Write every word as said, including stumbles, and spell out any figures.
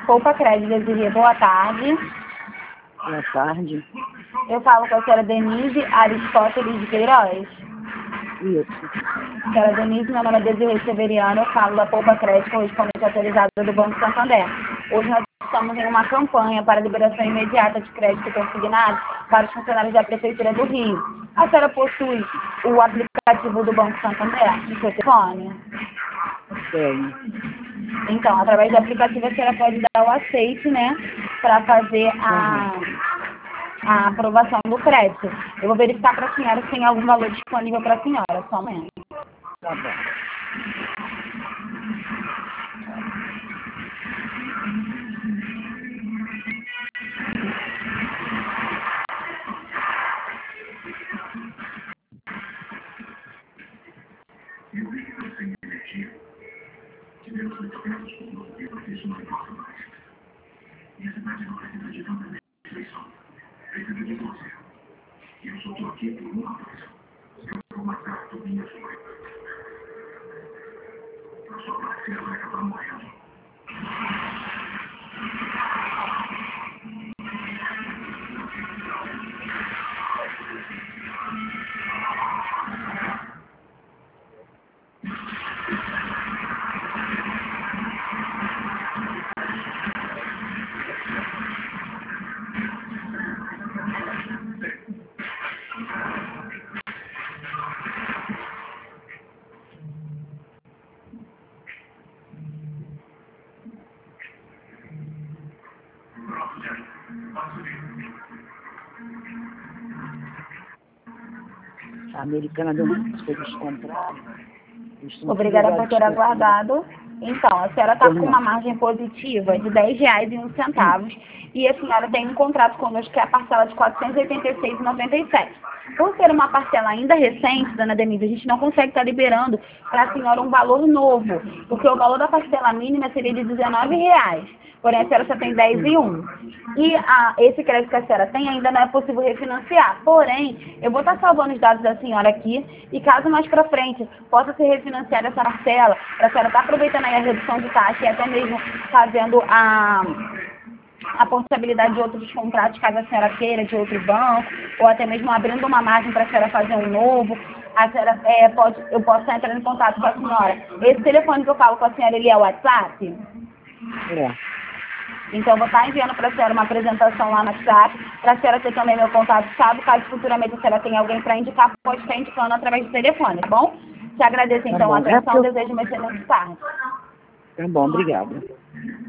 Poupa Crédito, Desirê. Boa tarde. Boa tarde. Eu falo com a senhora Denise Aristóteles de Queiroz. Isso. Senhora Denise, meu nome é Desirê Severiano, eu falo da Poupa Crédito, correspondente autorizada do Banco Santander. Hoje nós estamos em uma campanha para liberação imediata de crédito consignado para os funcionários da Prefeitura do Rio. A senhora possui o aplicativo do Banco Santander no seu telefone? Tenho. Então, através do aplicativo a senhora pode dar o aceite, né, para fazer a, a aprovação do crédito. Eu vou verificar para a senhora se tem algum valor disponível para a senhora, só um momento. Tá bom. Eu só tô aqui por uma coisa. Eu vou matar a minha mãe. A sua parceira vai acabar morrendo. A americana deu umas coisas contrárias. Obrigada por ter aguardado. Então, a senhora está com uma margem positiva de dez reais e um centavo e a senhora tem um contrato conosco que é a parcela de quatrocentos e oitenta e seis reais e noventa e sete centavos. Por ser uma parcela ainda recente, dona Denise, a gente não consegue estar liberando para a senhora um valor novo, porque o valor da parcela mínima seria de dezenove reais. Porém, a senhora só tem dez e um. E a, esse crédito que a senhora tem ainda não é possível refinanciar. Porém, eu vou estar salvando os dados da senhora aqui e caso mais para frente possa ser refinanciada essa parcela, para a senhora estar aproveitando aí a redução de taxa e até mesmo fazendo a, a portabilidade de outros contratos, caso a senhora queira, de outro banco, ou até mesmo abrindo uma margem para a senhora fazer um novo. A senhora é, pode, eu posso estar entrando em contato com a senhora. Esse telefone que eu falo com a senhora, ele é o WhatsApp? É. Então, eu vou estar enviando para a senhora uma apresentação lá no WhatsApp, para a senhora ter também meu contato, sabe? Caso futuramente a senhora tenha alguém para indicar, pode estar indicando através do telefone, tá bom? Te agradeço, então, Tá bom. a atenção, É, desejo uma excelente tarde. tá bom, obrigada.